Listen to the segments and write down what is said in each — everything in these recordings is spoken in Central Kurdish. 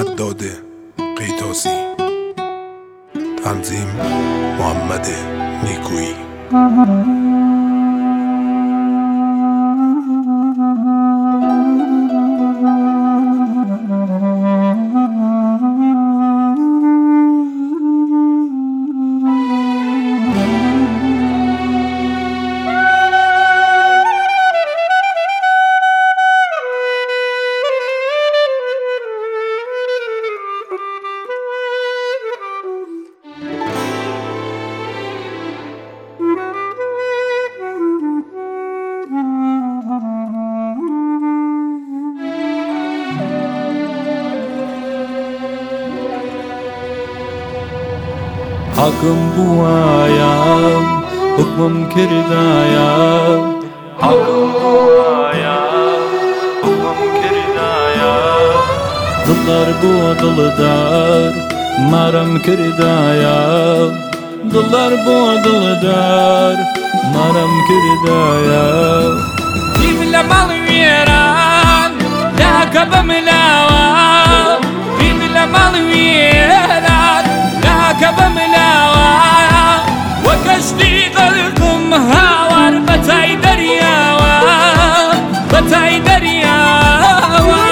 حداد قیتاسی، تنظیم محمد نیکویی. حاكم بوايا حكم كردايا، حاكم بوايا حكم كردايا، دلدار بوا دلدار مارم كردايا، دلدار بوا دلدار مارم كردايا. جيب لمال ويران لاك بملاوة، جيب لمال ويران لاك بملاوة، وكشتي قلقم هاور بتاي درياوة، بتاي درياوة.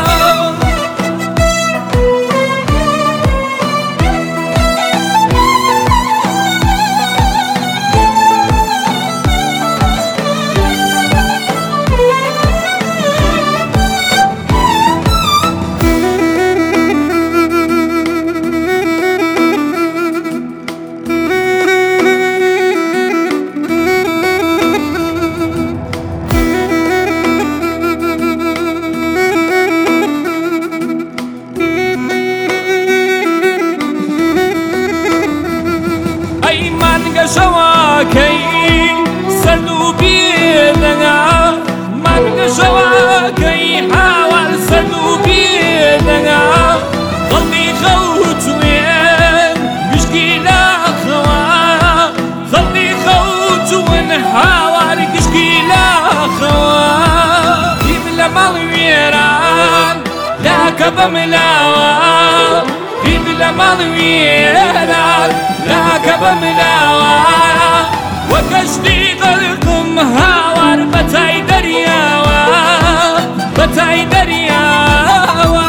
شواكي سردو بيدنا، من شواكي حاول سردو بيدنا، قلبي خوت وين مشكلة خوا، قلبي خوت وين حاول مشكلة خوا. جيب لمال ويران لاك بملاوة، جيب لمال ويران لاك بملاوة، وكشتي قلقم هاور بتاي درياوة، بتاي درياوة.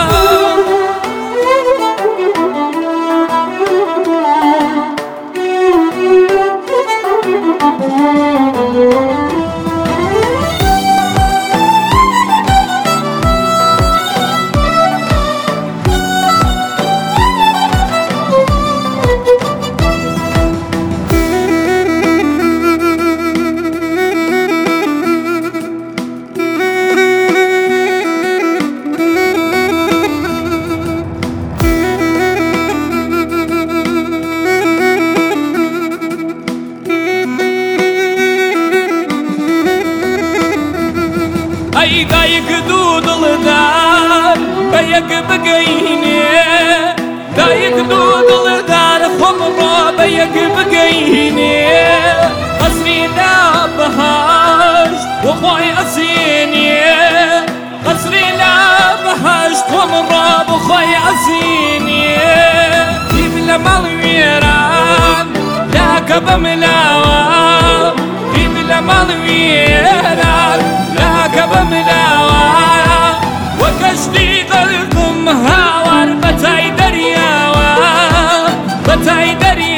اي دايق دود الدار بيق بقيني، دايق دود الدار خمرة بيق بقيني، قصري لا بهاش وخوي أسيني، قصري لا بهاش خمرة بخوي أسيني. جيب لمال ويران لاك بملاوة، جيب لمال ويران لاك بملاوة، وكشتي قلقم هاور بتاي درياوة، بتاي درياوة.